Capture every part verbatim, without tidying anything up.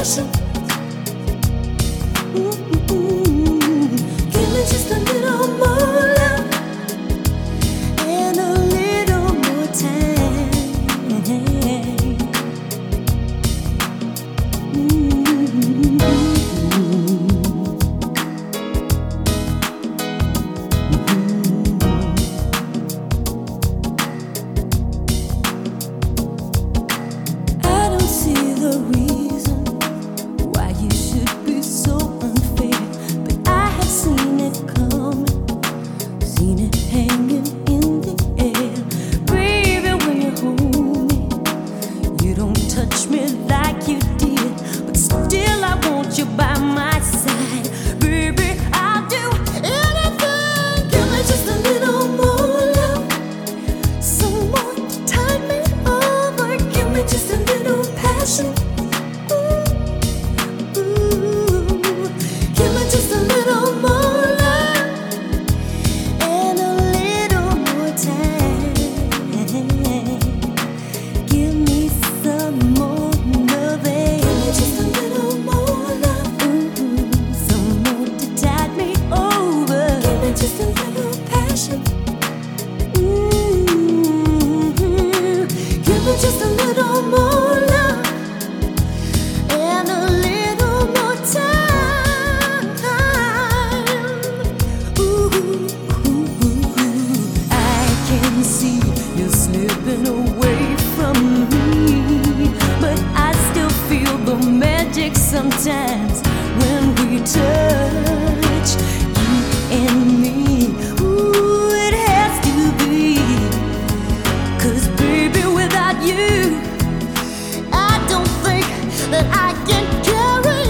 passion. Ooh, give me just a little more love and a little more time. Ooh. I don't see the reason why you should be so unfair, but I have seen it coming, seen it hanging in the air. Baby, when you hold me, you don't touch me like you did, but still I want you by my side. Baby, I'll do anything. Give me just a little more love, someone to tide me over. Give me just a little passion. Ooh, ooh. Give me just a little more love and a little more time. Give me some more loving. Give me just a little more love. Ooh, some more to tide me over. Give me just a little passion. Ooh, give me just a little more love and a little more time. Ooh, I can see you slipping away from me, but I still feel the magic sometimes when we touch, you and me. Ooh, it has to be, 'cause baby, without you, I don't think that I can carry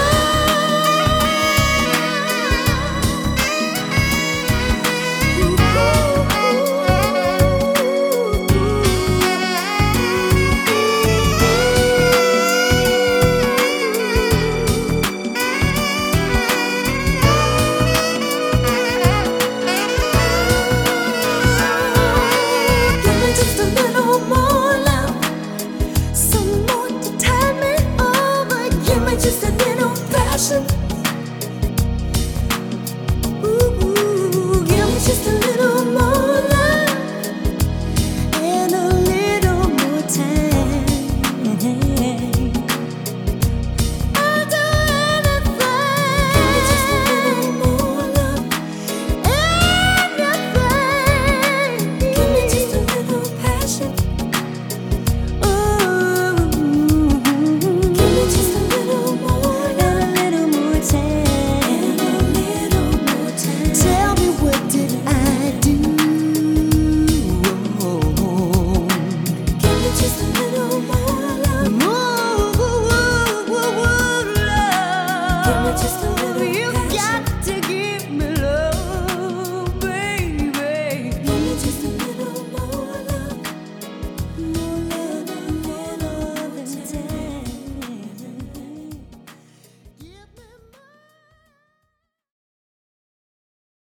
Give me just a little more love, some more to tide me over. Give me just a little passion. Ooh, give me just a little more love and a little more time. I'll do anything. Give me just a little more love, anything. Give me just a little passion. Ooh, give me just a little more and a little more time. And a little more time. Tell me, what did I do? Give me just a little more love. More love. Give me just a little passion. You got to